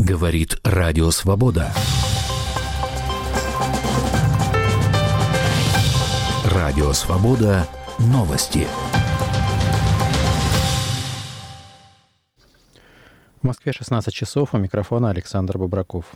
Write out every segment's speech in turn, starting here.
Говорит Радио Свобода. Радио Свобода. Новости. В Москве 16 часов. У микрофона Александр Бобраков.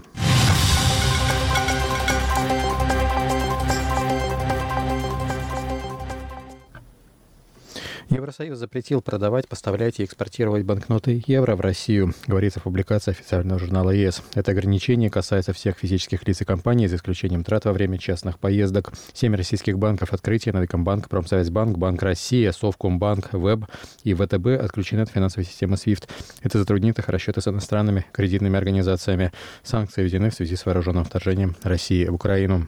Евросоюз запретил продавать, поставлять и экспортировать банкноты евро в Россию, говорится в публикации официального журнала ЕС. Это ограничение касается всех физических лиц и компаний, за исключением трат во время частных поездок. 7 российских банков Открытие, Навикомбанк, Промсвязьбанк, Банк России, Совкомбанк, ВЭБ и ВТБ отключены от финансовой системы SWIFT. Это затруднит их расчеты с иностранными кредитными организациями. Санкции введены в связи с вооруженным вторжением России в Украину.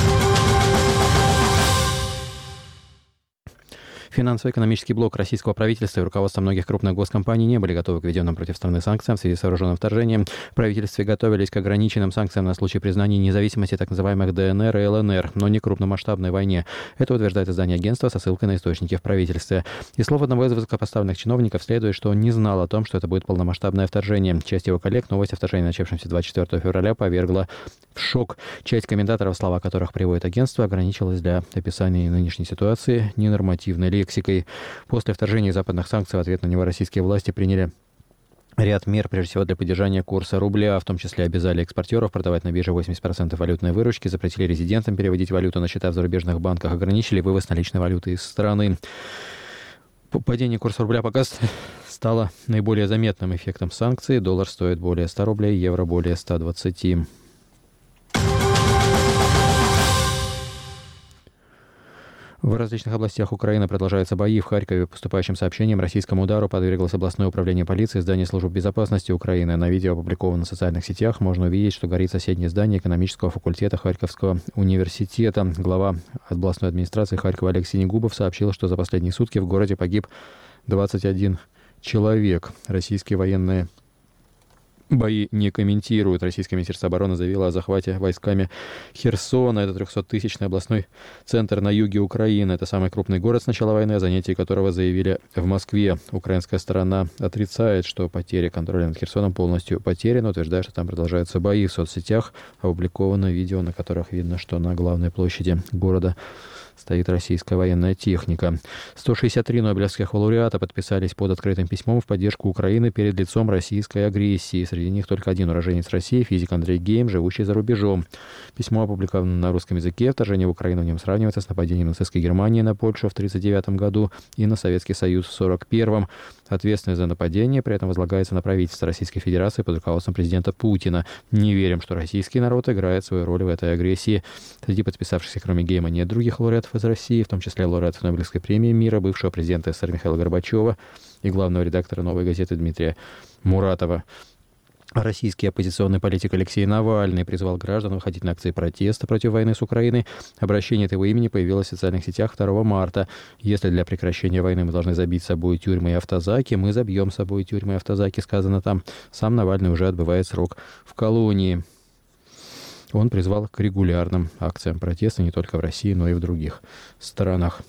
Финансово-экономический блок российского правительства и руководство многих крупных госкомпаний не были готовы к введенным против страны санкциям в связи с вооруженным вторжением. В правительстве готовились к ограниченным санкциям на случай признания независимости так называемых ДНР и ЛНР, но не крупномасштабной войне. Это утверждает издание агентства со ссылкой на источники в правительстве. Из слов одного из высокопоставленных чиновников следует, что он не знал о том, что это будет полномасштабное вторжение. Часть его коллег новость о вторжении, начавшемся 24 февраля, повергла в шок. Часть комментаторов, слова которых приводит агентство, ограничилась для описания нынешней ситуации ненормативной лексикой. После вторжения западных санкций в ответ на него российские власти приняли ряд мер, прежде всего для поддержания курса рубля, в том числе обязали экспортеров продавать на бирже 80% валютной выручки, запретили резидентам переводить валюту на счета в зарубежных банках, ограничили вывоз наличной валюты из страны. Падение курса рубля пока стало наиболее заметным эффектом санкций. Доллар стоит более 100 рублей, евро более 120. В различных областях Украины продолжаются бои. В Харькове поступающим сообщением российскому удару подверглось областное управление полиции и здание службы безопасности Украины. На видео, опубликованном в социальных сетях, можно увидеть, что горит соседнее здание экономического факультета Харьковского университета. Глава областной администрации Харькова Алексей Негубов сообщил, что за последние сутки в городе погиб 21 человек. Российские военные бои не комментируют. Российское министерство обороны заявило о захвате войсками Херсона. Это 300-тысячный областной центр на юге Украины. Это самый крупный город с начала войны, о занятии которого заявили в Москве. Украинская сторона отрицает, что потери контроля над Херсоном полностью потеряны, утверждая, что там продолжаются бои. В соцсетях опубликовано видео, на которых видно, что на главной площади города стоит российская военная техника. 163 нобелевских лауреата подписались под открытым письмом в поддержку Украины перед лицом российской агрессии. Среди них только один уроженец России, физик Андрей Гейм, живущий за рубежом. Письмо опубликовано на русском языке. Вторжение в Украину в нем сравнивается с нападением нацистской Германии на Польшу в 1939 году и на Советский Союз в 1941. Ответственность за нападение при этом возлагается на правительство Российской Федерации под руководством президента Путина. Не верим, что российский народ играет свою роль в этой агрессии. Среди подписавшихся, кроме Гейма, нет других лауреатов из России, в том числе лауреатов Нобелевской премии мира, бывшего президента СССР Михаила Горбачева и главного редактора «Новой газеты» Дмитрия Муратова. Российский оппозиционный политик Алексей Навальный призвал граждан выходить на акции протеста против войны с Украиной. Обращение от его имени появилось в социальных сетях 2 марта. Если для прекращения войны мы должны забить с собой тюрьмы и автозаки, мы забьем с собой тюрьмы и автозаки, сказано там. Сам Навальный уже отбывает срок в колонии. Он призвал к регулярным акциям протеста не только в России, но и в других странах.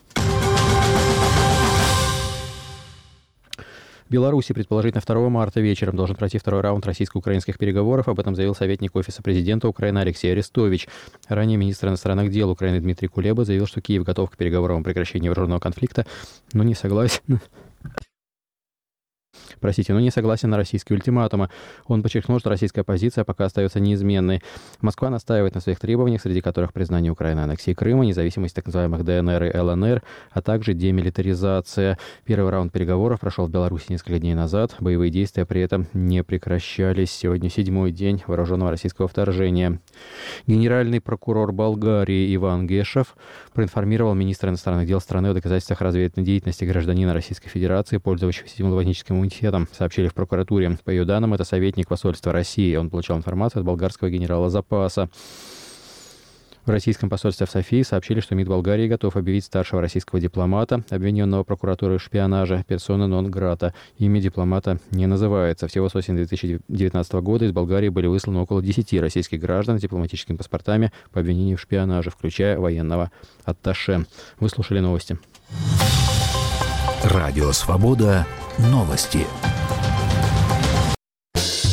В Беларуси, предположительно, 2 марта вечером должен пройти второй раунд российско-украинских переговоров. Об этом заявил советник Офиса президента Украины Алексей Арестович. Ранее министр иностранных дел Украины Дмитрий Кулеба заявил, что Киев готов к переговорам о прекращении вооруженного конфликта, но не согласен на российские ультиматумы. Он подчеркнул, что российская позиция пока остается неизменной. Москва настаивает на своих требованиях, среди которых признание Украины аннексии Крыма, независимость так называемых ДНР и ЛНР, а также демилитаризация. Первый раунд переговоров прошел в Беларуси несколько дней назад. Боевые действия при этом не прекращались. Сегодня 7-й день вооруженного российского вторжения. Генеральный прокурор Болгарии Иван Гешев проинформировал министра иностранных дел страны о доказательствах разведывательной деятельности гражданина Российской Федерации, пользовавшегося дипломатическим иммунитетом, сообщили в прокуратуре. По ее данным, это советник посольства России. Он получал информацию от болгарского генерала запаса. В российском посольстве в Софии сообщили, что МИД Болгарии готов объявить старшего российского дипломата, обвиненного прокуратурой в шпионаже, персона нон-грата. Имя дипломата не называется. Всего с осени 2019 года из Болгарии были высланы около 10 российских граждан с дипломатическими паспортами по обвинению в шпионаже, включая военного атташе. Вы слушали новости. Радио Свобода. Новости.